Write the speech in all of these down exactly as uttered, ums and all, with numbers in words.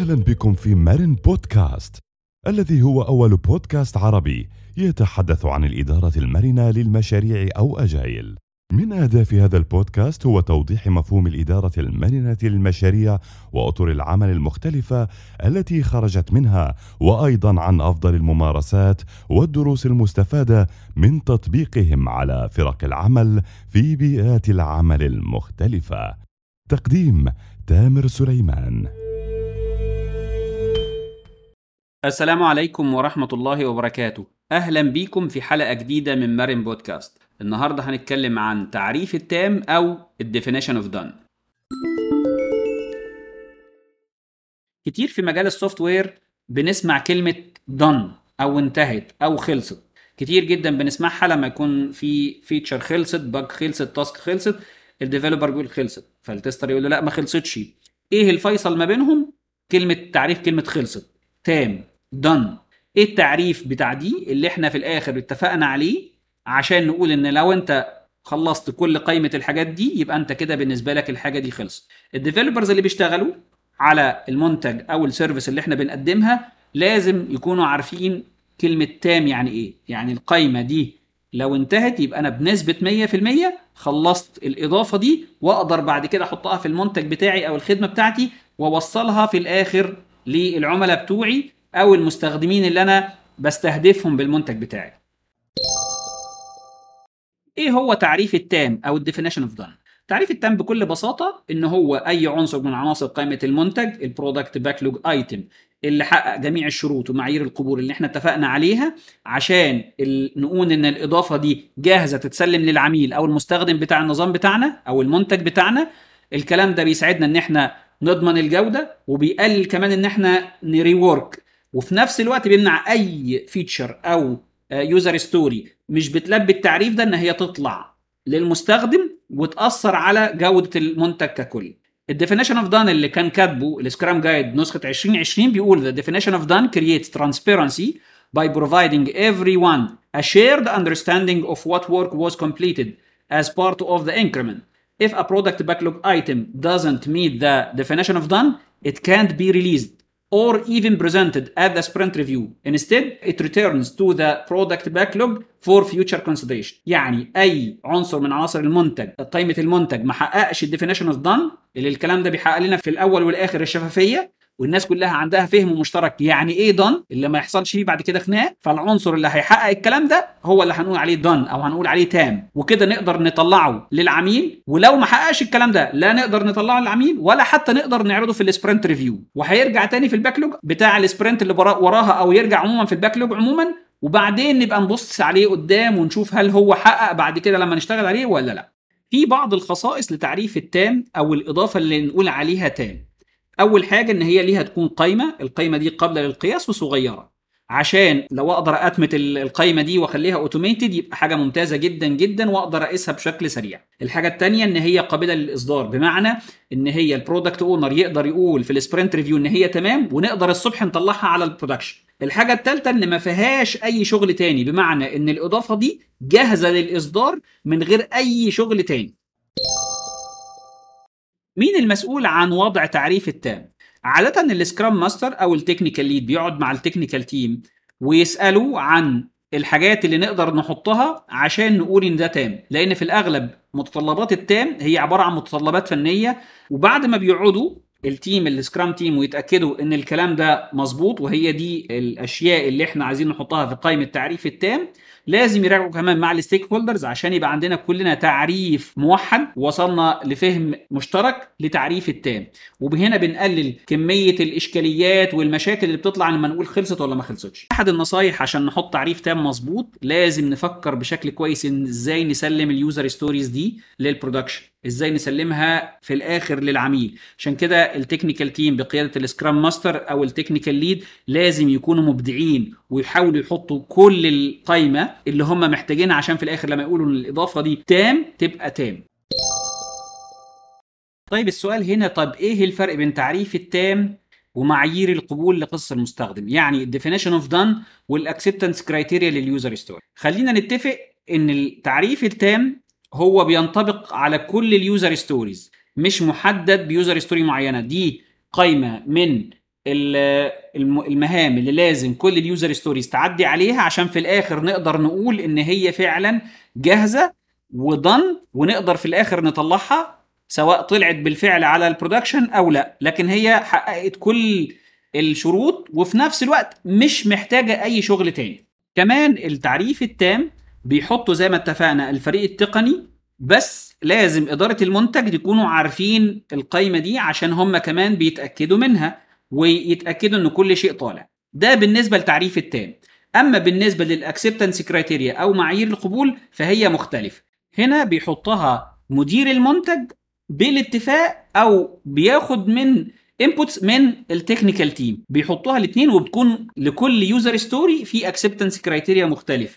أهلا بكم في مارن بودكاست، الذي هو أول بودكاست عربي يتحدث عن الإدارة المرنة للمشاريع أو أجايل. من أهداف هذا البودكاست هو توضيح مفهوم الإدارة المرنة للمشاريع وأطر العمل المختلفة التي خرجت منها، وأيضا عن أفضل الممارسات والدروس المستفادة من تطبيقهم على فرق العمل في بيئات العمل المختلفة. تقديم تامر سليمان. السلام عليكم ورحمة الله وبركاته. أهلا بيكم في حلقة جديدة من مارن بودكاست. النهاردة هنتكلم عن تعريف التام أو الديفينيشن اوف دان. كتير في مجال السوفت وير بنسمع كلمة done أو انتهت أو خلصت. كتير جدا بنسمعها لما يكون في فيتشر خلصت، باج خلصت، تاسك خلصت، الديفلوبر بيقول خلصت، فالتستر يقول له لا ما خلصتش. ايه الفيصل ما بينهم؟ كلمة تعريف كلمة خلصت، تام، done. ايه التعريف بتاع دي اللي احنا في الاخر اتفقنا عليه عشان نقول ان لو انت خلصت كل قائمة الحاجات دي يبقى انت كده بالنسبة لك الحاجة دي خلصت. الديفلوبرز اللي بيشتغلوا على المنتج او السيرفيس اللي احنا بنقدمها لازم يكونوا عارفين كلمة تام يعني ايه. يعني القائمة دي لو انتهت يبقى انا بنسبة مية في المية خلصت الاضافة دي، واقدر بعد كده احطها في المنتج بتاعي او الخدمة بتاعتي واوصلها في الاخر للعملاء بتوعي او المستخدمين اللي انا بستهدفهم بالمنتج بتاعي. ايه هو تعريف التام او الديفينيشن اوف دان؟ تعريف التام بكل بساطه ان هو اي عنصر من عناصر قائمه المنتج، البرودكت باكلوج ايتم، اللي حقق جميع الشروط ومعايير القبول اللي احنا اتفقنا عليها عشان نقول ان الاضافه دي جاهزه تتسلم للعميل او المستخدم بتاع النظام بتاعنا او المنتج بتاعنا. الكلام ده بيساعدنا ان احنا نضمن الجوده، وبيقلل كمان ان احنا نريورك، وفي نفس الوقت بيمنع اي فيتشر او يوزر ستوري مش بتلبي التعريف ده ان هي تطلع للمستخدم وتاثر على جوده المنتج ككل. الديفينيشن اوف دان اللي كان كاتبه السكرام جايد نسخه عشرين عشرين بيقول the definition of done creates transparency by providing everyone a shared understanding of what work was completed as part of the increment. If a product backlog item doesn't meet the definition of done, it can't be released or even presented at the sprint review. Instead, it returns to the product backlog for future consideration. يعني أي عنصر من عناصر المنتج، قائمة المنتج، ما حققش الديفينيشن اوف دان، اللي الكلام ده بيحقق لنا في الأول والآخر الشفافية والناس كلها عندها فهم مشترك يعني ايه دان، اللي ما يحصلش فيه بعد كده خناق. فالعنصر اللي هيحقق الكلام ده هو اللي هنقول عليه دان او هنقول عليه تام، وكده نقدر نطلعه للعميل. ولو ما حققش الكلام ده لا نقدر نطلعه للعميل ولا حتى نقدر نعرضه في السبرنت ريفيو، وهيرجع تاني في الباكلوج بتاع السبرنت اللي وراها او يرجع عموما في الباكلوج عموما، وبعدين نبقى نبص عليه قدام ونشوف هل هو حقق بعد كده لما نشتغل عليه ولا لا. في بعض الخصائص لتعريف التام او الاضافه اللي نقول عليها تام. اول حاجه ان هي ليها تكون قايمه، القايمه دي قابله للقياس وصغيره، عشان لو اقدر اتمت القايمه دي واخليها اوتوميتد يبقى حاجه ممتازه جدا جدا واقدر اقيسها بشكل سريع. الحاجه الثانيه ان هي قابله للاصدار، بمعنى ان هي البرودكت اونر يقدر يقول في السبرنت ريفيو ان هي تمام ونقدر الصبح نطلعها على البرودكشن. الحاجه الثالثه ان ما فيهاش اي شغل تاني، بمعنى ان الاضافه دي جاهزه للاصدار من غير اي شغل تاني. مين المسؤول عن وضع تعريف التام؟ عادة السكرام ماستر أو التكنيكال ليد بيقعد مع التكنيكال تيم ويسألوا عن الحاجات اللي نقدر نحطها عشان نقول إن ده تام، لأن في الأغلب متطلبات التام هي عبارة عن متطلبات فنية، وبعد ما بيقعدوا التيم السكرام تيم ويتأكدوا إن الكلام ده مظبوط وهي دي الأشياء اللي إحنا عايزين نحطها في قائمة تعريف التام، لازم يراجعوا كمان مع الستيك هولدرز عشان يبقى عندنا كلنا تعريف موحد وصلنا لفهم مشترك لتعريف التام. وبهنا بنقلل كمية الإشكاليات والمشاكل اللي بتطلع لما نقول خلصت ولا ما خلصتش. أحد النصايح عشان نحط تعريف تام مظبوط لازم نفكر بشكل كويس إن إزاي نسلم اليوزر ستوريز دي للبرودكشن، إزاي نسلمها في الآخر للعميل. عشان كده التكنيكال تيم بقيادة السكرام ماستر أو التكنيكال ليد لازم يكونوا مبدعين ويحاولوا يحطوا كل القائمة اللي هم محتاجينها عشان في الآخر لما يقولوا إن الإضافة دي تام تبقى تام. طيب السؤال هنا، طب إيه الفرق بين تعريف التام ومعايير القبول لقصة المستخدم؟ يعني الديفينيشن اوف دان والاكسبتنس كرايتيريا لليوزر ستوري. خلينا نتفق إن التعريف التام هو بينطبق على كل اليوزر ستوريز، مش محدد بيوزر ستوري معينة. دي قائمة من المهام اللي لازم كل اليوزر ستوريز تعدي عليها عشان في الاخر نقدر نقول ان هي فعلا جاهزه وضن، ونقدر في الاخر نطلعها سواء طلعت بالفعل على البرودكشن او لا، لكن هي حققت كل الشروط وفي نفس الوقت مش محتاجه اي شغل تاني. كمان التعريف التام بيحطوا زي ما اتفقنا الفريق التقني، بس لازم اداره المنتج يكونوا عارفين القائمه دي عشان هم كمان بيتاكدوا منها ويتاكدوا ان كل شيء طالع. ده بالنسبه للتعريف التام. اما بالنسبه للاكسبتنس كرايتيريا او معايير القبول فهي مختلفه. هنا بيحطها مدير المنتج بالاتفاق او بياخد من انبوتس من التكنيكال تيم، بيحطوها الاثنين وبتكون لكل يوزر ستوري في اكسبتنس كرايتيريا مختلفه.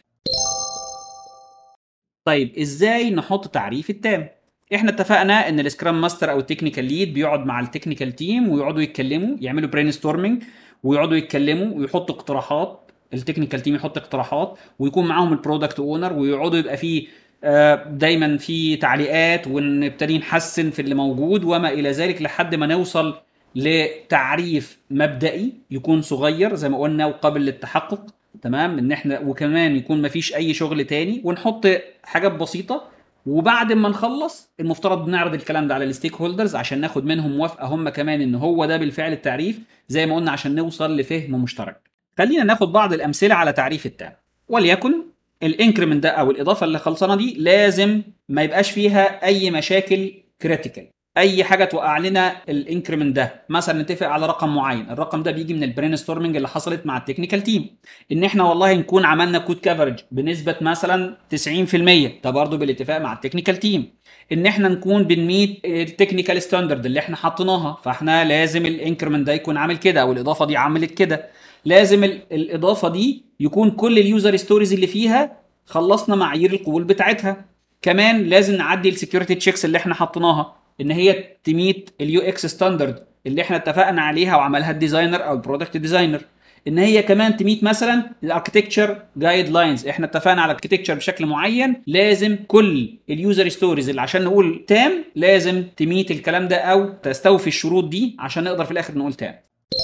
طيب ازاي نحط تعريف التام؟ احنا اتفقنا ان السكرام ماستر او التكنيكال ليد بيقعد مع التكنيكال تيم ويقعدوا يتكلموا، يعملوا برين ستورمنج ويقعدوا يتكلموا ويحطوا اقتراحات. التكنيكال تيم يحط اقتراحات ويكون معاهم البرودكت اونر ويقعدوا يبقى فيه دايما في تعليقات ونبتدي نحسن في اللي موجود وما الى ذلك لحد ما نوصل لتعريف مبدئي يكون صغير زي ما قلنا وقابل للتحقق. تمام، ان احنا وكمان يكون مفيش اي شغل تاني ونحط حاجات بسيطه. وبعد ما نخلص المفترض نعرض الكلام ده على الستيك هولدرز عشان ناخد منهم موافقه هم كمان ان هو ده بالفعل التعريف زي ما قلنا عشان نوصل لفهم مشترك. خلينا ناخد بعض الامثله على تعريف التام. وليكن الانكريمنت ده او الاضافه اللي خلصانه دي لازم ما يبقاش فيها اي مشاكل كريتيكال، اي حاجه توقع لنا الانكريمنت ده. مثلا نتفق على رقم معين، الرقم ده بيجي من البرين ستورمنج اللي حصلت مع التكنيكال تيم، ان احنا والله نكون عملنا كود كفرج بنسبه مثلا تسعين في المية، ده برضو بالاتفاق مع التكنيكال تيم. ان احنا نكون بنميت التكنيكال ستاندرد اللي احنا حاطيناها، فاحنا لازم الانكريمنت ده يكون عامل كده او الاضافه دي عملت كده. لازم الاضافه دي يكون كل اليوزر ستوريز اللي فيها خلصنا معايير القبول بتاعتها. كمان لازم نعدي السكيورتي تشيكس اللي احنا حطيناها ان هي تميت اليو اكس ستاندرد اللي احنا اتفقنا عليها وعملها الديزاينر او البرودكت ديزاينر. ان هي كمان تميت مثلا الاركتكتشر جايد لاينز، احنا اتفقنا على الاركتكتشر بشكل معين، لازم كل اليوزر ستوريز اللي عشان نقول تام لازم تميت الكلام ده او تستوفي الشروط دي عشان نقدر في الاخر نقول تام.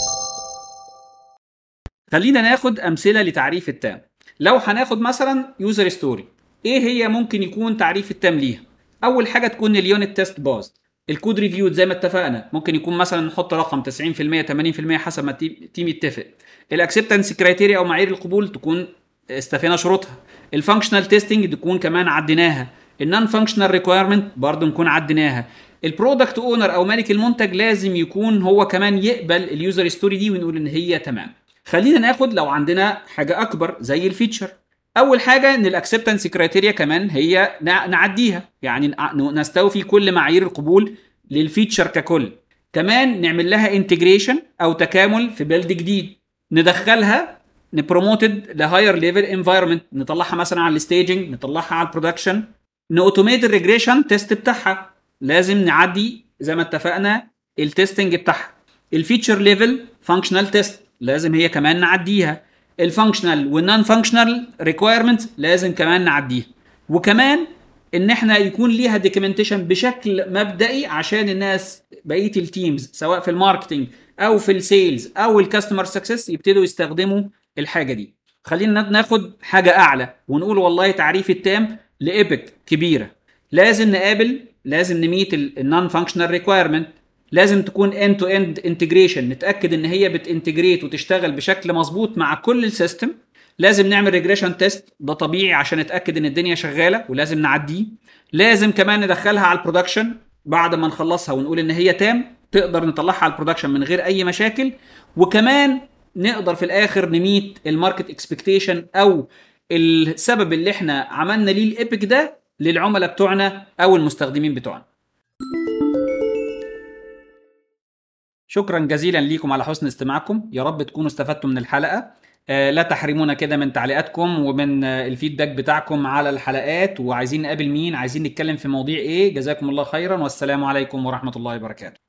خلينا ناخد امثله لتعريف التام. لو هناخد مثلا يوزر ستوري، ايه هي ممكن يكون تعريف التام ليها؟ اول حاجه تكون اليونت تيست باز، الكود ريفيو زي ما اتفقنا ممكن يكون مثلا نحط رقم تسعين في المية ثمانين في المية حسب ما التيم يتفق. الاكسبتنس كرايتيريا او معايير القبول تكون استفينا شروطها. الفانكشنال تيستنج تكون كمان عديناها. النون فانكشنال ريكويرمنت برضه نكون عديناها. البرودكت اونر او مالك المنتج لازم يكون هو كمان يقبل اليوزر ستوري دي ونقول ان هي تمام. خلينا ناخد لو عندنا حاجه اكبر زي الفيتشر. اول حاجه ان الاكسبتنس كرايتيريا كمان هي نعديها، يعني نستوفي كل معايير القبول للفيتشر ككل. كمان نعمل لها انتجريشن او تكامل في بيلد جديد، ندخلها نبروموتد لهاير ليفل انفايرمنت، نطلعها مثلا على الستيجنج، نطلعها على البرودكشن، نوتوميت الريجريشن تيست بتاعها، لازم نعدي زي ما اتفقنا التستنج بتاعها. الفيتشر ليفل فانكشنال تيست لازم هي كمان نعديها. الفانكشنال والنون فانكشنال ريكويرمنتس لازم كمان نعديها. وكمان ان احنا يكون ليها دوكيومنتيشن بشكل مبدئي عشان الناس بقيه التيمز سواء في الماركتنج او في السيلز او الكاستمر سكسس يبتدوا يستخدموا الحاجه دي. خلينا ناخد حاجه اعلى ونقول والله تعريف التام لإيبك كبيره، لازم نقابل لازم نميت النون فانكشنال ريكويرمنت، لازم تكون end to end integration، نتاكد ان هي بتنتجريت وتشتغل بشكل مظبوط مع كل السيستم. لازم نعمل ريجريشن تيست، ده طبيعي عشان نتاكد ان الدنيا شغاله ولازم نعديه. لازم كمان ندخلها على البرودكشن بعد ما نخلصها ونقول ان هي تام، تقدر نطلعها على البرودكشن من غير اي مشاكل. وكمان نقدر في الاخر نميت الماركت اكسبكتيشن او السبب اللي احنا عملنا ليه الإيبك ده للعملاء بتوعنا او المستخدمين بتوعنا. شكرا جزيلا ليكم على حسن استماعكم، يا رب تكونوا استفدتوا من الحلقة. آه لا تحرمونا كده من تعليقاتكم ومن آه الفيدباك بتاعكم على الحلقات، وعايزين نقابل مين، عايزين نتكلم في مواضيع ايه. جزاكم الله خيرا والسلام عليكم ورحمة الله وبركاته.